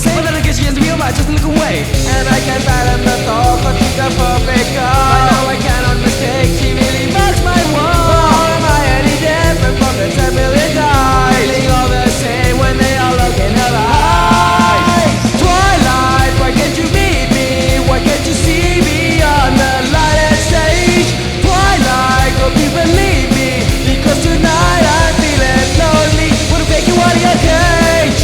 same, but I guess she has realized just look away. And I can't fathom the thought, but she's a perfect girl. I know I cannot mistake, she really marks my world. How am I any different from the 10 million guys? Feeling all the same when they all look in her eyes. Twilight, why can't you meet me? Why can't you see me on the lighted stage? Twilight, hope you believe me, because tonight I'm feeling lonely. Wanna take you out of your cage.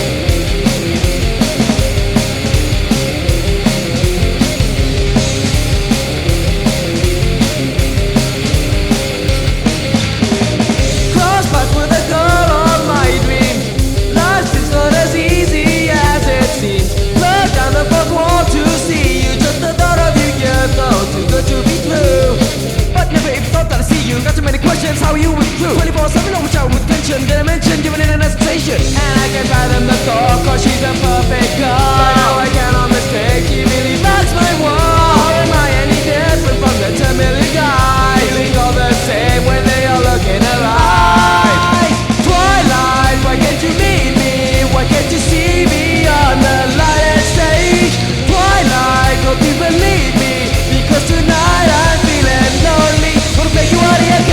Cross paths with a girl of my dreams. Life is not as easy as it seems. Look down the fourth wall to see you. Just the thought of you, yeah, though too good to be true. But never even thought that I see you. Got too many questions, how you with true 24/7 on which I with tension. Did I mention giving it an hesitation? And I can fathom the thought, cause she's a perfect girl. But now I cannot mistake, she really marks my world. How am I any different from the 10 million guys? Feeling all the same when they all look in her eyes. Twilight, why can't you meet me? Why can't you see me on the lighted stage? Twilight, hope you believe me, because tonight I'm feeling lonely. Wanna take you out of your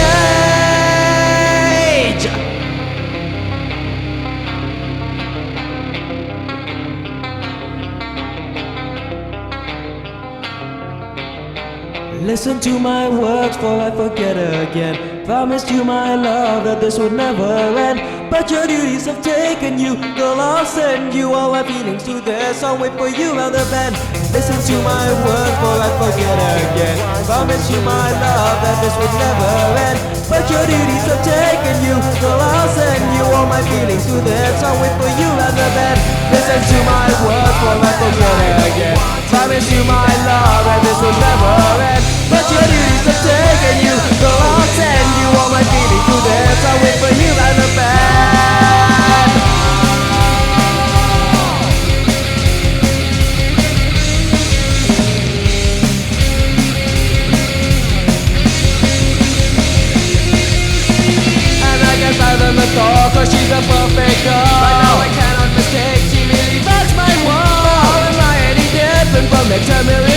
cage. Listen to my words, for I forget again. Promised you my love, that this would never end. But your duties have taken you, girl, I'll send you all my feelings to this. I'll wait for you round the bend. Listen to my words, for I forget again. Promised you my love, that this would never end. But your duties have taken you, girl, I'll send you all my feelings to this. I'll wait for you round the bend. Listen to my words, for I forget again. Promise you my love, and this will never end. But your duties have taken you, girl, I'll send you all my feelings to this. I'll wait for you round the bend. And I can fathom the thought, cause she's a perfect girl. But now I cannot mistake, she really marks my world. How am I any different from the 10 million?